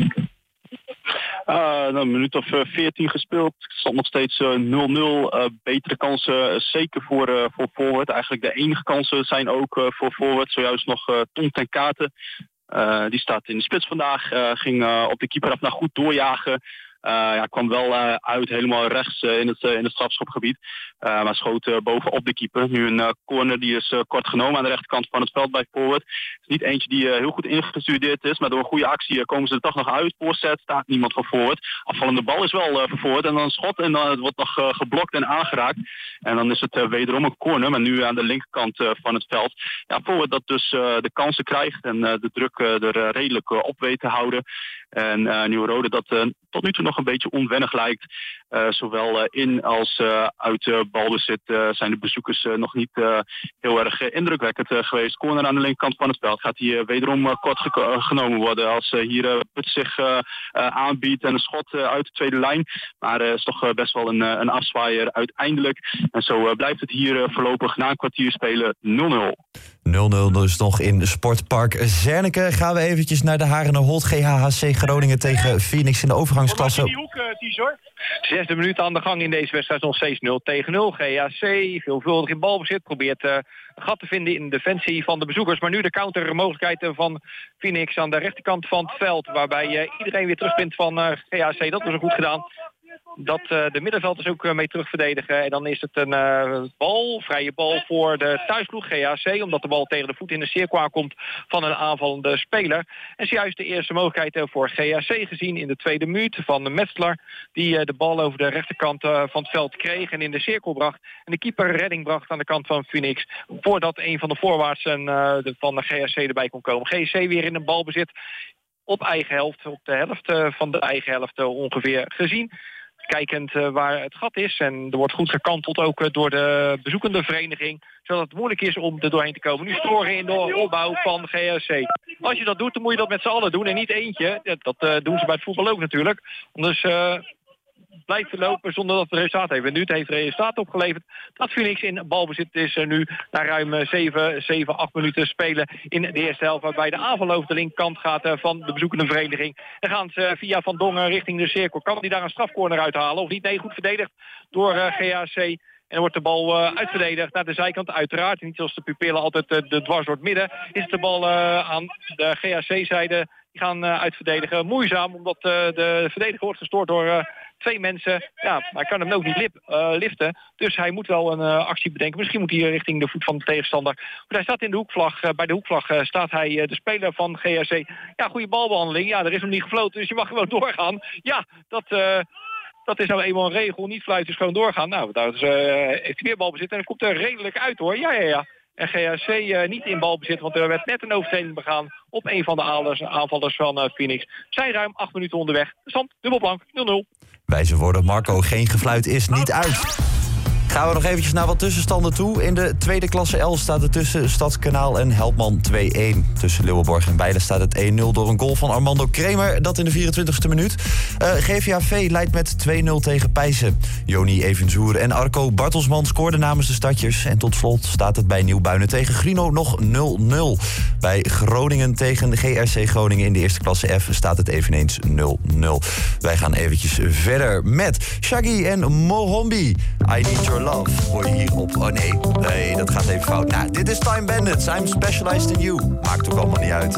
Uh, nou, een minuut of veertien gespeeld. Het stond nog steeds uh, nul nul. Uh, betere kansen, uh, zeker voor, uh, voor Forward. Eigenlijk de enige kansen zijn ook uh, voor Forward. Zojuist nog uh, Tom ten Katen. Uh, die staat in de spits vandaag. Uh, ging uh, op de keeper af naar goed doorjagen. Uh, ja, kwam wel uh, uit helemaal rechts uh, in, het, uh, in het strafschopgebied. Uh, maar schoot uh, bovenop de keeper. Nu een uh, corner die is uh, kort genomen aan de rechterkant van het veld bij Forward. Het is niet eentje die uh, heel goed ingestudeerd is. Maar door een goede actie uh, komen ze er toch nog uit. Voorzet staat niemand van Forward. Afvallende bal is wel uh, voor Forward. En dan een schot en dan het wordt nog uh, geblokt en aangeraakt. En dan is het uh, wederom een corner. Maar nu aan de linkerkant uh, van het veld. Ja, Forward dat dus uh, de kansen krijgt. En uh, de druk uh, er uh, redelijk uh, op weet te houden. En uh, Nieuw-Rode dat uh, tot nu toe nog een beetje onwennig lijkt. Uh, zowel uh, in als uh, uit uh, balbezit uh, zijn de bezoekers uh, nog niet uh, heel erg uh, indrukwekkend uh, geweest. Corner aan de linkerkant van het veld gaat hier uh, wederom uh, kort ge- uh, genomen worden. Als uh, hier uh, Put zich uh, uh, aanbiedt en een schot uh, uit de tweede lijn. Maar het uh, is toch uh, best wel een, uh, een afzwaaier uiteindelijk. En zo uh, blijft het hier uh, voorlopig na een kwartier spelen nul nul. nul nul dus nog in Sportpark Zernike. Gaan we eventjes naar de Harenerholt. G H H C Groningen tegen Phoenix in de overgangsklasse. Zesde minuut aan de gang in deze wedstrijd, nog steeds nul tegen nul. G H C veelvuldig in balbezit, probeert uh, een gat te vinden in de defensie van de bezoekers. Maar nu de countermogelijkheid van Phoenix aan de rechterkant van het veld. Waarbij uh, iedereen weer terugvindt van uh, G H C. Dat was ook goed gedaan. Dat uh, de middenvelders ook uh, mee terugverdedigen. En dan is het een uh, bal, vrije bal voor de thuisploeg G H C. Omdat de bal tegen de voet in de cirkel aankomt van een aanvallende speler. En zojuist de eerste mogelijkheid uh, voor G H C gezien in de tweede minuut van de Metzler. Die uh, de bal over de rechterkant uh, van het veld kreeg en in de cirkel bracht. En de keeper redding bracht aan de kant van Phoenix. Voordat een van de voorwaartsen uh, de, van de G H C erbij kon komen. G H C weer in een balbezit op eigen helft. Op de helft uh, van de eigen helft uh, ongeveer gezien. Kijkend uh, waar het gat is. En er wordt goed gekanteld ook uh, door de bezoekende vereniging. Zodat het moeilijk is om er doorheen te komen. Nu storen in de opbouw van G H C. Als je dat doet, dan moet je dat met z'n allen doen. En niet eentje. Dat, dat uh, doen ze bij het voetbal ook natuurlijk. Dus uh, blijft lopen zonder dat het resultaat heeft. En nu het heeft resultaat opgeleverd dat Phoenix in balbezit is uh, nu na ruim zeven, acht minuten spelen in de eerste helft. Waarbij de aanval over de linkerkant gaat uh, van de bezoekende vereniging. Dan gaan ze uh, via Van Dongen richting de cirkel. Kan hij daar een strafcorner uithalen of niet? Nee, goed verdedigd door uh, G H C. En dan wordt de bal uh, uitverdedigd naar de zijkant. Uiteraard, niet zoals de pupillen altijd uh, de dwars door het midden. Is de bal uh, aan de G H C-zijde. Die gaan uh, uitverdedigen. Moeizaam, omdat uh, de verdediger wordt gestoord door uh, twee mensen. Ja, hij kan hem ook niet lip, uh, liften. Dus hij moet wel een uh, actie bedenken. Misschien moet hij richting de voet van de tegenstander. Maar hij staat in de hoekvlag. Uh, bij de hoekvlag uh, staat hij uh, de speler van G H C. Ja, goede balbehandeling. Ja, er is hem niet gefloten, dus je mag gewoon doorgaan. Ja, dat... Uh, Dat is nou eenmaal een regel. Niet fluiten, is gewoon doorgaan. Nou, daar is, uh, heeft hij weer balbezit. En dan komt er redelijk uit, hoor. Ja, ja, ja. En G H C uh, niet in balbezit, want er werd net een overtreding begaan op een van de aanvallers, aanvallers van uh, Phoenix. Zijn ruim acht minuten onderweg. De stand, dubbelblank, nul nul. Wijze woorden, Marco, geen gefluit is niet uit. Gaan we nog eventjes naar wat tussenstanden toe. In de tweede klasse L staat er tussen Stadskanaal en Helpman twee-een. Tussen Leeuwenborg en Bijlen staat het één nul door een goal van Armando Kremer. Dat in de vierentwintigste minuut. Uh, G V A V leidt met twee nul tegen Pijssen. Joni Evenzoer en Arco Bartelsman scoorden namens de stadjers. En tot slot staat het bij Nieuwbuinen tegen Grino nog nul nul. Bij Groningen tegen de G R C Groningen in de eerste klasse F staat het eveneens nul nul. Wij gaan eventjes verder met Shaggy en Mohombi. I Need Your Love hoor je hier op. Oh nee, nee, dat gaat even fout. Nou, dit is Time Bandits. I'm Specialized in You. Maakt ook allemaal niet uit.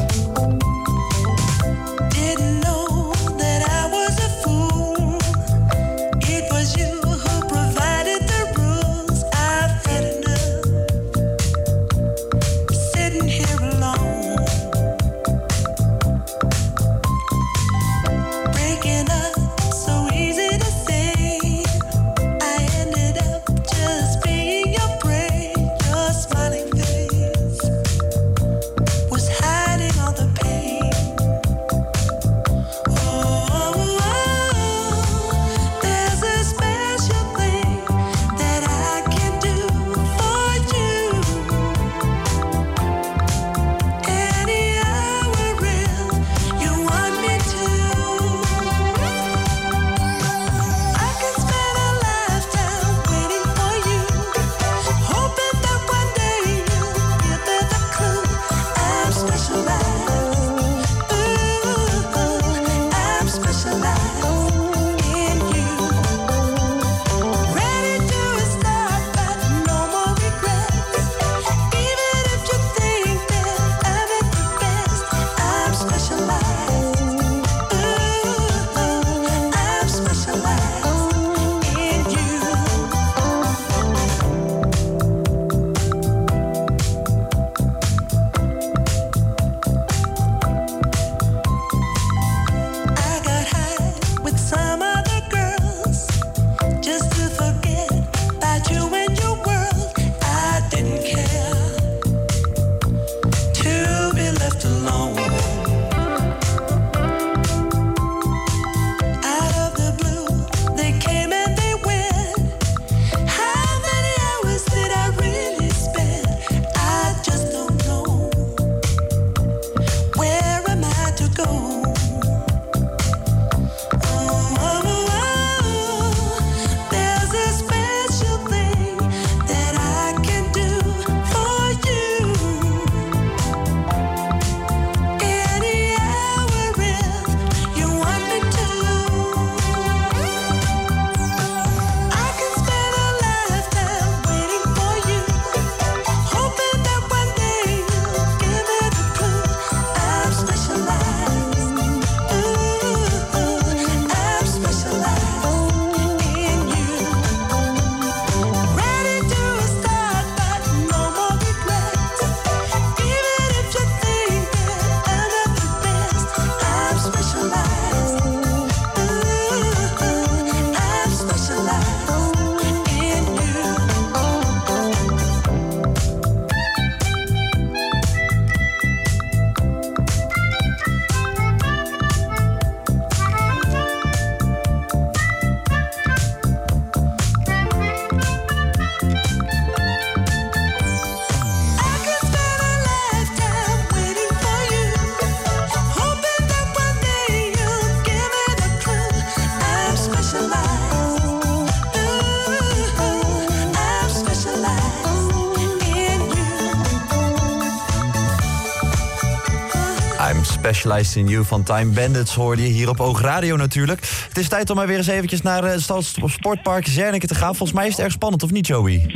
Didn't know that I was a fool. It was you who provided the rules. I've had enough. Sitting here alone. Breaking up, so easy to say. I ended up just being your prey. Your smiling face was hiding all the pain. Specialized in You van Time Bandits hoorde je hier op Oog Radio natuurlijk. Het is tijd om maar weer eens eventjes naar het Sportpark Zernike te gaan. Volgens mij is het erg spannend, of niet, Joey?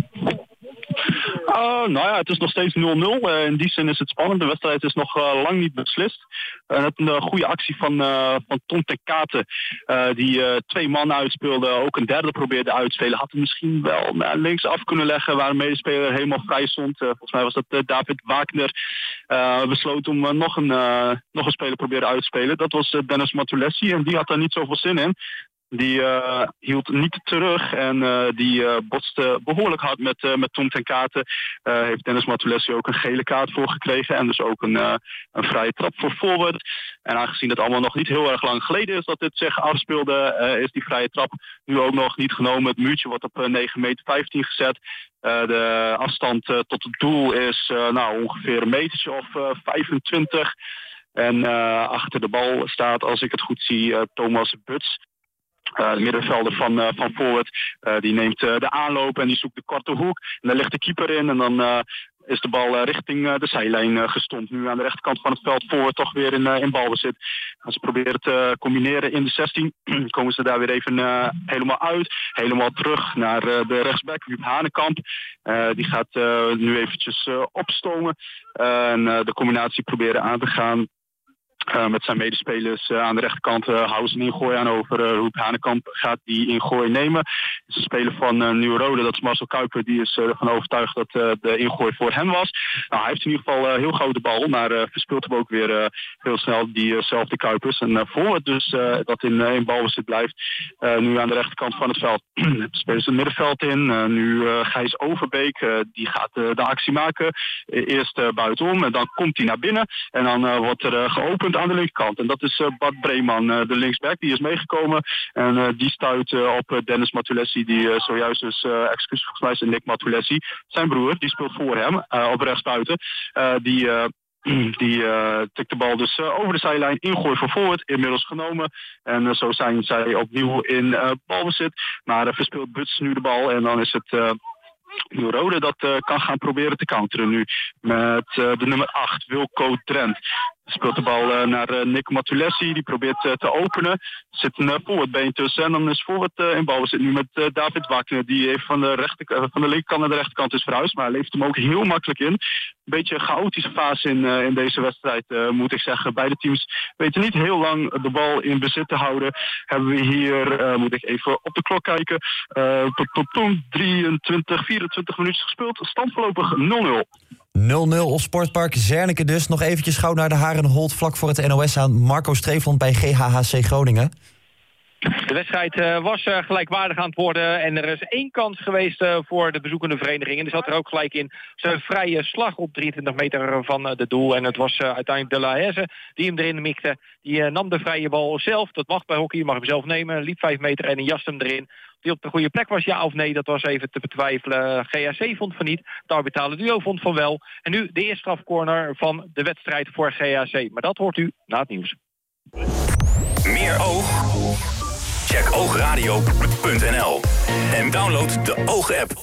Uh, nou ja, het is nog steeds nul nul. Uh, in die zin is het spannend. De wedstrijd is nog uh, lang niet beslist. Uh, net een uh, goede actie van, uh, van Tom ten Kate. Uh, die uh, twee man uitspeelde. Ook een derde probeerde uit te spelen. Had hem misschien wel naar links af kunnen leggen. Waar een medespeler helemaal vrij stond. Uh, volgens mij was dat uh, David Wagner. Uh, besloot om uh, nog, een, uh, nog een speler proberen uit te spelen. Dat was uh, Dennis Matulessi. En die had daar niet zoveel zin in. Die uh, hield niet terug en uh, die uh, botste behoorlijk hard met, uh, met Tom ten Kate. Uh, heeft Dennis Matulessi ook een gele kaart voor gekregen. En dus ook een, uh, een vrije trap voor forward. En aangezien het allemaal nog niet heel erg lang geleden is dat dit zich afspeelde, uh, is die vrije trap nu ook nog niet genomen. Het muurtje wordt op uh, negen meter vijftien gezet. Uh, de afstand uh, tot het doel is uh, nou, ongeveer een metertje of uh, vijfentwintig. En uh, achter de bal staat, als ik het goed zie, uh, Thomas Buts. Uh, de middenvelder van, uh, van forward, uh, die neemt uh, de aanloop en die zoekt de korte hoek. En daar ligt de keeper in en dan uh, is de bal uh, richting uh, de zijlijn uh, gestompt. Nu aan de rechterkant van het veld, forward toch weer in, uh, in balbezit. Als ze proberen te combineren in de zestien, komen ze daar weer even uh, helemaal uit. Helemaal terug naar uh, de rechtsback, Huub Hanekamp. Uh, die gaat uh, nu eventjes uh, opstomen uh, en uh, de combinatie proberen aan te gaan. Uh, met zijn medespelers uh, aan de rechterkant uh, houden ze een ingooi aan over. Uh, Huub Hanekamp gaat die ingooi nemen. De speler van uh, Nieuw-Rode, dat is Marcel Kuiper, die is uh, ervan overtuigd dat uh, de ingooi voor hem was. Nou, hij heeft in ieder geval uh, heel gauw de bal, maar uh, verspeelt hem ook weer uh, heel snel diezelfde uh, Kuipers. En uh, forward dus uh, dat in, uh, in balbezit blijft. Uh, nu aan de rechterkant van het veld. De spelers het middenveld in. Uh, nu uh, Gijs Overbeek, uh, die gaat uh, de actie maken. Uh, eerst uh, buitenom en dan komt hij naar binnen. En dan uh, wordt er uh, geopend aan de linkerkant. En dat is uh, Bart Breeman, uh, de linksback. Die is meegekomen. En uh, die stuit uh, op uh, Dennis Matulessi. Die uh, zojuist dus, uh, excuus volgens mij is Nick Matulessi. Zijn broer, die speelt voor hem. Uh, op rechtsbuiten. Uh, die... Uh, Die uh, tikt de bal dus uh, over de zijlijn, ingooi voor forward, inmiddels genomen. En uh, zo zijn zij opnieuw in uh, balbezit. Maar uh, verspeelt Buts nu de bal en dan is het... Uh, Nieuw-Rode dat uh, kan gaan proberen te counteren nu. Met uh, de nummer acht, Wilco Drent. Speelt de bal uh, naar uh, Nick Matulessi. Die probeert uh, te openen. Er zit een uh, forwardbeen tussen. En dan is forward uh, in bal. We zitten nu met uh, David Wagner. Die even van de, rechter, uh, van de linkerkant naar de rechterkant is verhuisd. Maar hij levert hem ook heel makkelijk in. Een beetje een chaotische fase in, uh, in deze wedstrijd, uh, moet ik zeggen. Beide teams weten niet heel lang de bal in bezit te houden. Hebben we hier, uh, moet ik even op de klok kijken. Uh, tot, tot toen drieëntwintig, vierentwintig minuten gespeeld. Stand voorlopig nul nul. nul nul op Sportpark Zernike dus. Nog eventjes gauw naar de Harenholt vlak voor het N O S aan. Marco Streefland bij G H H C Groningen. De wedstrijd uh, was uh, gelijkwaardig aan het worden en er is één kans geweest uh, voor de bezoekende vereniging. En er zat er ook gelijk in zijn vrije slag op drieëntwintig meter van uh, de doel. En het was uh, uiteindelijk De La Hesse die hem erin mikte. Die uh, nam de vrije bal zelf, dat mag bij hockey, mag hem zelf nemen. Liep vijf meter en jaste hem erin. Of die op de goede plek was, ja of nee, dat was even te betwijfelen. G H C vond van niet, het arbitale duo vond van wel. En nu de eerste strafcorner van de wedstrijd voor G H C. Maar dat hoort u na het nieuws. Meer oog? Check oogradio punt n l en download de Oog-app.